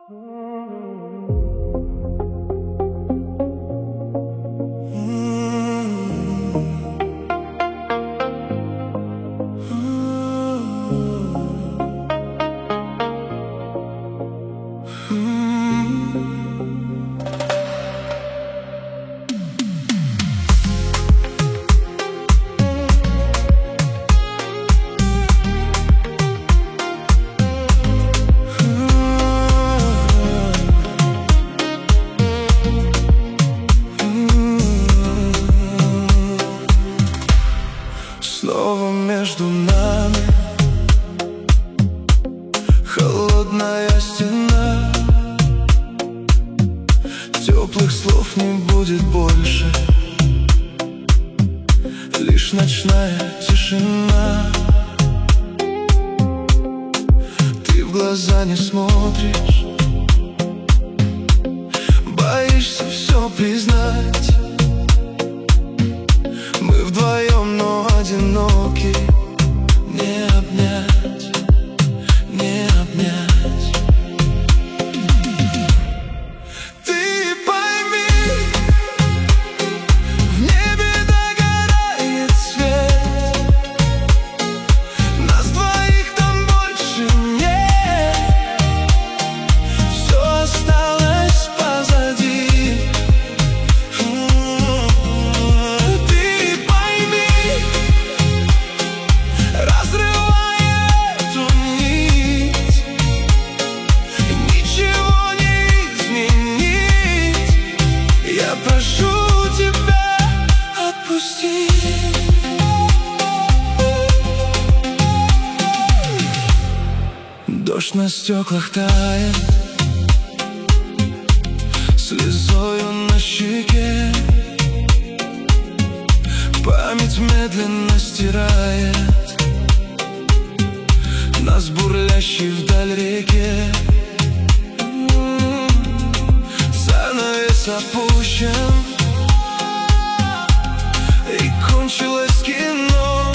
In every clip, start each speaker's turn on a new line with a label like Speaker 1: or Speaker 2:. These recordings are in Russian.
Speaker 1: Снова между нами холодная стена. Теплых слов не будет больше, лишь ночная тишина. Ты в глаза не смотришь, боишься все признать. Мы вдвоем, но одиноки. Не обнять, не обнять. Ты пойми, в небе догорает свет. Нас двоих там больше нет. Все осталось позади. Прошу тебя, отпусти. Дождь на стеклах тает, слезою на щеке. Память медленно стирает нас, бурлящей вдаль реке. Занавес опущен, и кончилось кино.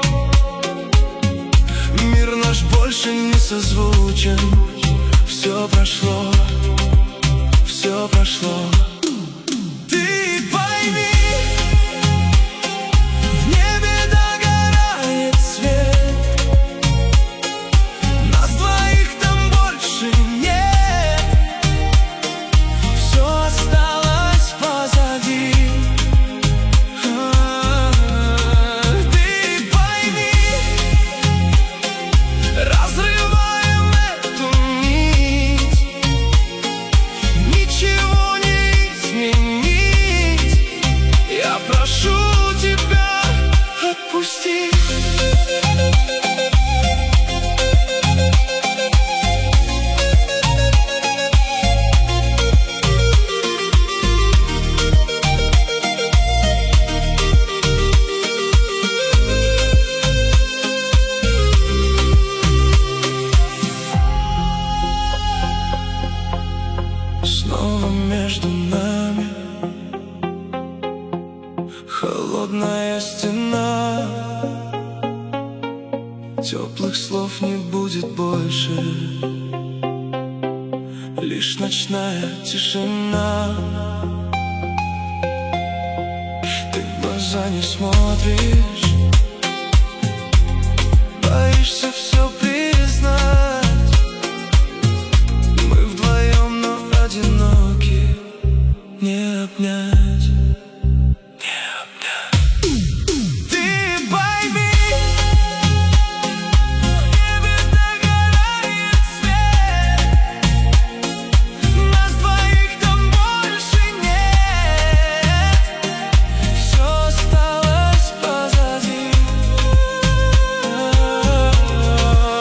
Speaker 1: Мир наш больше не созвучен. Все прошло, все прошло. Ты пойми, в небе догорает свет. Нас двоих там больше нет. Все осталось позади. Ты пойми, разрываем эту нить. Ничего не изменить. Я прошу тебя, отпусти. Снова между нами холодная стена. Теплых слов не будет больше, лишь ночная тишина. Ты в глаза не смотришь, боишься все признать. Мы вдвоем, но одиноки. Не обнять, не обнять. Ты пойми, в небе догорает свет. Нас двоих там больше нет. Все осталось позади.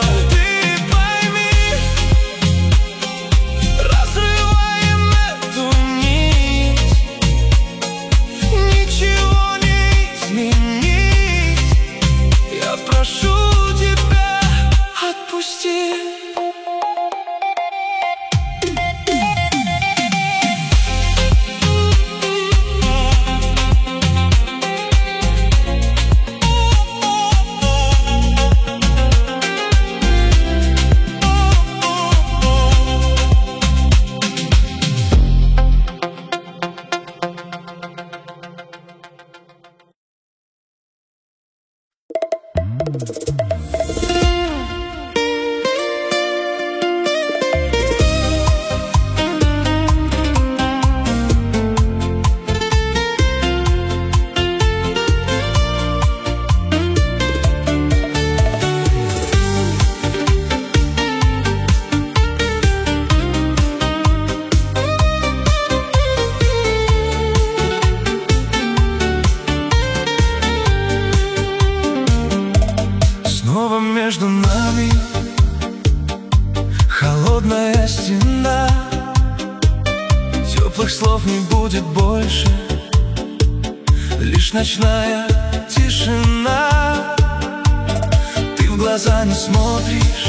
Speaker 1: холодная стена. Теплых слов не будет больше, лишь ночная тишина. Ты в глаза не смотришь,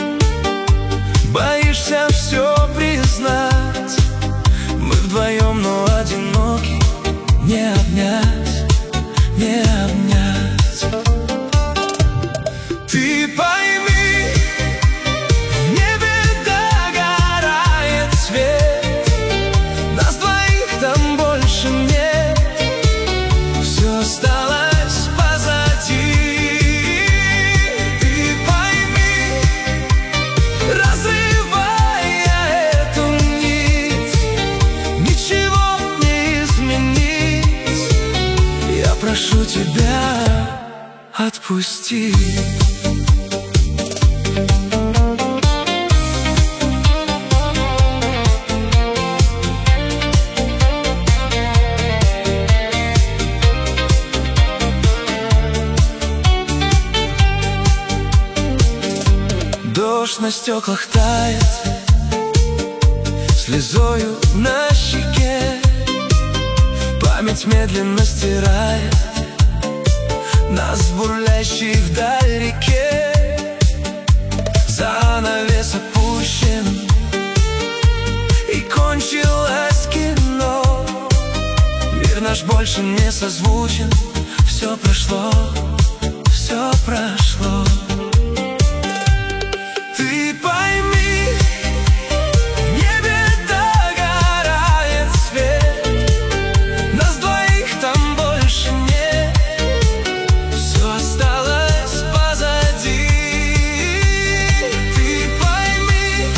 Speaker 1: боишься все признать. Мы вдвоем, но одиноки, не обнять, не обнять. Ты пойми, в небе догорает свет, нас двоих там больше нет, все осталось позади. Ты пойми, разрывая эту нить, ничего не изменить. Я прошу тебя, отпусти. Дождь на стеклах тает, слезою на щеке. Память медленно стирает нас в бурлящей вдаль реке. Занавес опущен, и кончилось кино. Мир наш больше не созвучен, все прошло, все прошло. Ты пойми, в небе догорает свет, нас двоих там больше нет, все осталось позади. Ты пойми,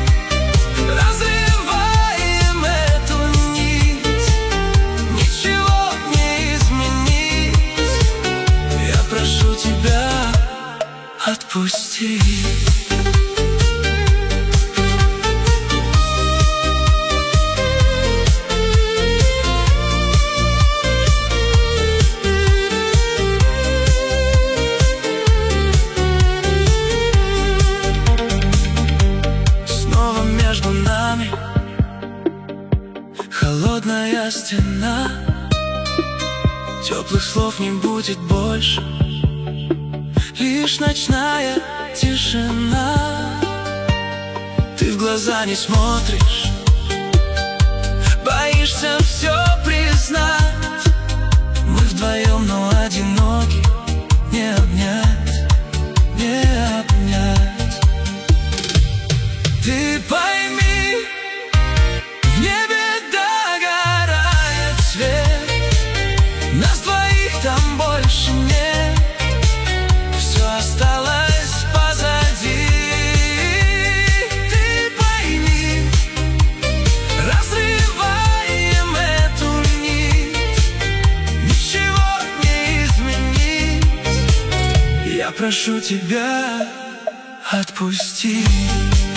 Speaker 1: разрываем эту нить, ничего не изменить. Я прошу тебя, отпусти. Между нами холодная стена. Теплых слов не будет больше, лишь ночная тишина. Ты в глаза не смотришь, боишься все признать. Мы вдвоем, но одиноки, не обнять, не обнять. Ты пойми, в небе догорает свет, нас двоих там больше нет, все осталось позади. Ты пойми, разрываем эту нить, ничего не изменить. Я прошу тебя, отпусти.